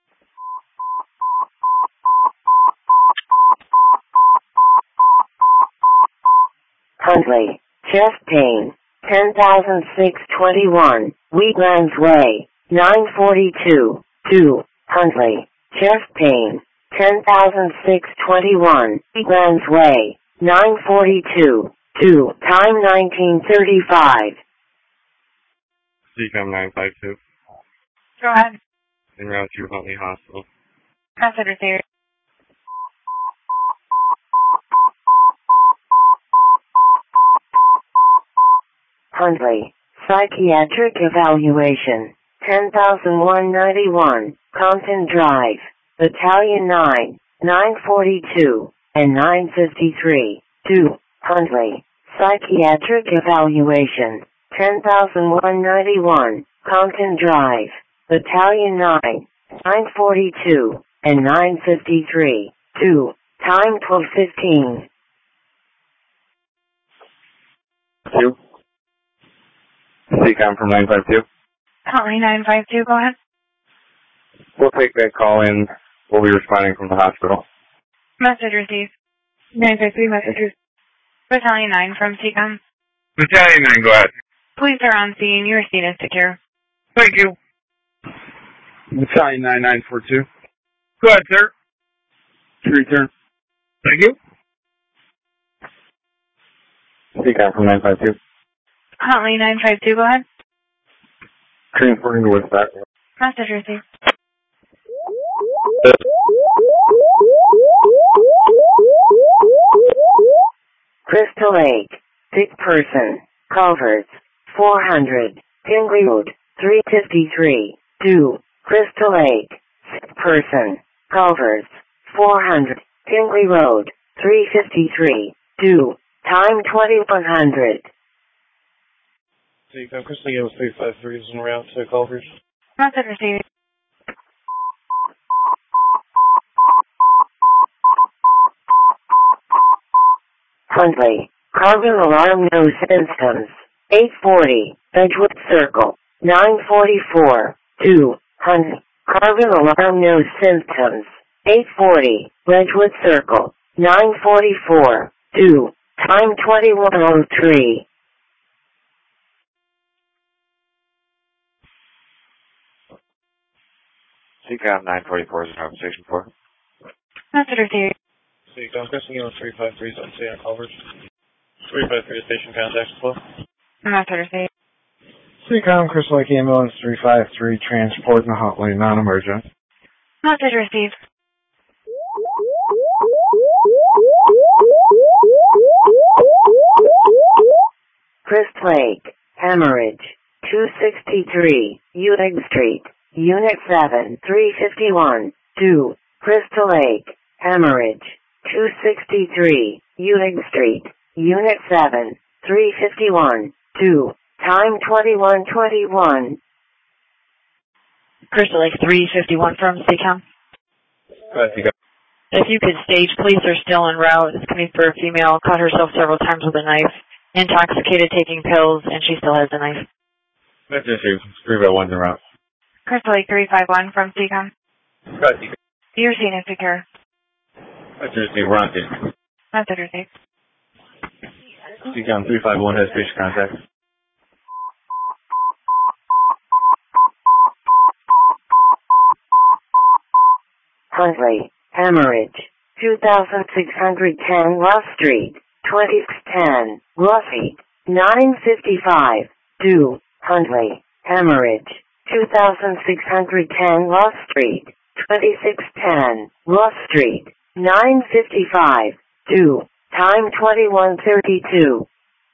Huntley, chest pain, ten thousand six hundred twenty-one, Wheatlands Way, nine forty-two, two, Huntley, chest pain, ten thousand six hundred twenty-one, Wheatlands Way, nine forty-two, two, time nineteen thirty-five. C COM nine five two. Go ahead. En route to Huntley Hospital. Message received. Huntley, psychiatric evaluation, ten thousand one hundred ninety-one, Compton Drive, Battalion nine, nine forty-two, and nine fifty-three, two, Huntley, psychiatric evaluation, ten thousand one hundred ninety-one, Compton Drive, Battalion nine, nine forty-two, and nine fifty-three, two, time twelve fifteen. Two. C COM from nine five two. Huntley nine five two, go ahead. We'll take that call in. We'll be responding from the hospital. Message received. nine five three messages. Battalion nine from C COM. Battalion nine, go ahead. Police are on scene. Your scene is secure. Thank you. Battalion nine nine four two. Go ahead, sir. Return. Thank you. C COM from nine five two. Huntley nine five two, go ahead. Transporting to West Back. Message received. Crystal Lake, sick person, Culver's, four hundred, Tingley Road, three fifty-three, two, Crystal Lake, sick person, Culver's, four hundred, Tingley Road, three fifty-three, two, time twenty-one hundred. C COM, Crystal Lake three five three is en route to Culver's. Message received. Huntley, carbon alarm no symptoms, eight forty, Edgewood Circle, nine forty-four, two, Huntley, carbon alarm no symptoms, eight forty, Edgewood Circle, nine forty-four, two, time twenty-one oh three. C COM nine forty-four is in Station four. Message received. C COM, Crystal Lake three five three is on C on Culver's. three five three station contact flow. Message received. C COM, Crystal Lake Ambulance three five three, transport in Huntley, non-emergent. Message received. Crystal Lake, hemorrhage, two sixty-three, Utig Street, Unit seven, three fifty-one, two, Crystal Lake, hemorrhage, two sixty-three, Utig Street, Unit seven, three fifty-one, two, time twenty-one twenty-one. Crystal Lake three fifty-one from C COM. Go ahead, C COM. If you could stage, police are still en route. It's coming for a female, cut herself several times with a knife, intoxicated, taking pills, and she still has the knife. That's issue. three by one's en route. Crystal Lake three five one from C COM. Go ahead, C COM. Your scene is secure. That's received. We're on scene. Message received. C COM three five one has patient contact. Huntley, hemorrhage, two thousand six hundred ten Ross Street, twenty-six ten, Rossy, nine fifty-five, two, Huntley, hemorrhage, two thousand six hundred ten Ross Street, twenty-six ten, Ross Street, nine fifty-five, two, Time twenty-one thirty-two.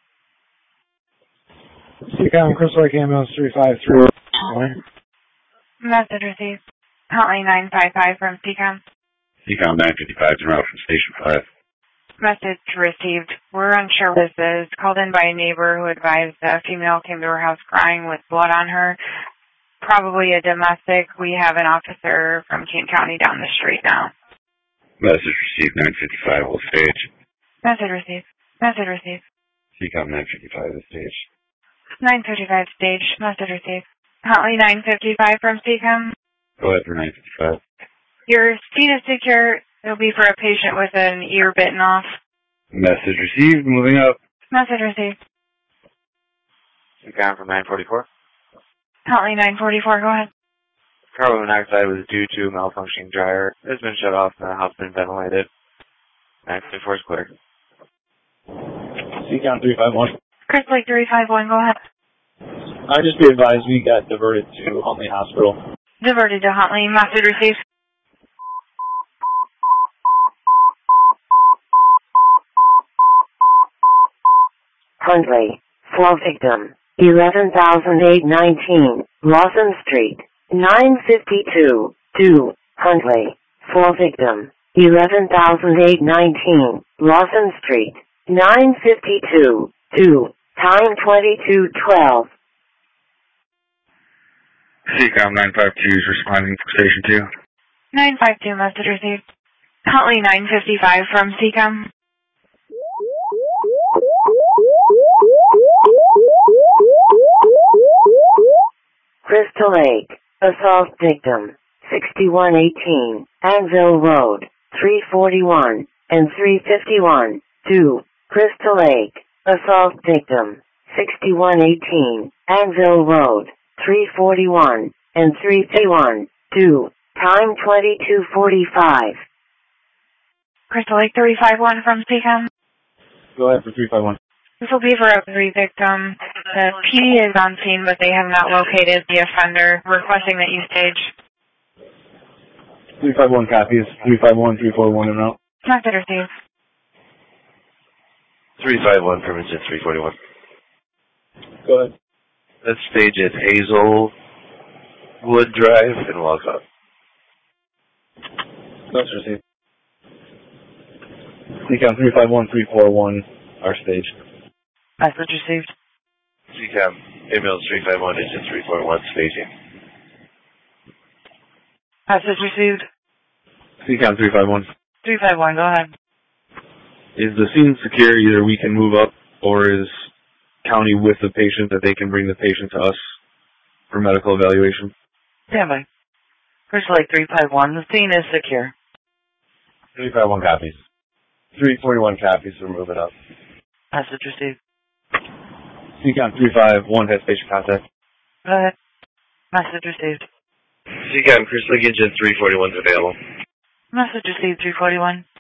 Seacom Crystal Lake Ambulance three five three. Message received. Hotline nine five five from Seacom. Seacom nine fifty-five is en route from Station five. Message received. We're unsure what this is. Called in by a neighbor who advised that a female came to her house crying with blood on her. Probably a domestic. We have an officer from Kane County down the street now. Message received nine fifty-five, will stage. Message received. Message received. Seacom nine fifty-five, the stage. nine fifty-five stage. Message received. Hotline nine fifty-five from Seacom. Go ahead for nine fifty-five. Your seat is secure. It'll be for a patient with an ear bitten off. Message received, moving up. Message received. Seacom from nine forty-four. Hotline nine forty-four, go ahead. Carbon monoxide was due to malfunctioning dryer. It's been shut off and the house been ventilated. nine forty-four is clear. Seacom three five one. Crystal Lake three five one, go ahead. I just be advised we got diverted to Huntley Hospital. Diverted to Huntley. Message received. Huntley. Flow victim. eleven thousand eight hundred nineteen. Lawson Street. nine fifty-two. two. Huntley. Flow victim. eleven thousand eight hundred nineteen. Lawson Street. nine fifty-two. two. Time twenty-two twelve. Seacom nine five two is responding from Station two. nine five two, message received. Huntley nine fifty-five from Seacom. Crystal Lake. Assault victim. sixty-one eighteen. Anvil Road. three forty-one and three fifty-one. two. Crystal Lake. Assault victim. sixty-one eighteen. Anvil Road. three forty-one and three fifty-one. two. Time twenty-two forty-five. Crystal Lake three five one from Seacom. Go ahead for three five one. This will be for a three victim. The P D is on scene, but they have not located the offender, requesting that you stage. three five one copies. three five one, three four one and out. Message received. three five one from engine three forty-one. Go ahead. That stage is Hazelwood Drive in Walcott. Message received. Seacom three five one, three four one, our stage. Message received. Seacom ambulance three five one, engine three four one, staging. Message received. Seacom three five one. three five one, go ahead. Is the scene secure? Either we can move up, or is county with the patient that they can bring the patient to us for medical evaluation? Stand by. Crystal Lake three five one, the scene is secure. three five one copies. three forty-one copies, we're moving up. Message received. Seacom three five one has patient contact. Go ahead. Message received. Seacom Crystal Lake engine three forty-one is available. Message received, three forty-one.